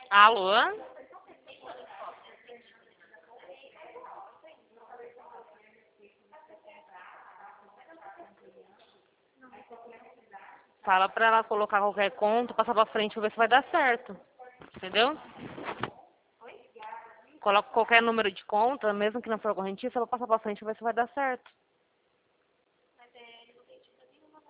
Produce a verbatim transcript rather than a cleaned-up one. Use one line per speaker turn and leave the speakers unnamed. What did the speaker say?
Alô? Fala pra ela colocar qualquer conta, passar pra frente pra ver se vai dar certo. Entendeu? Coloca qualquer número de conta, mesmo que não for correntista, ela passar pra frente pra ver se vai dar certo.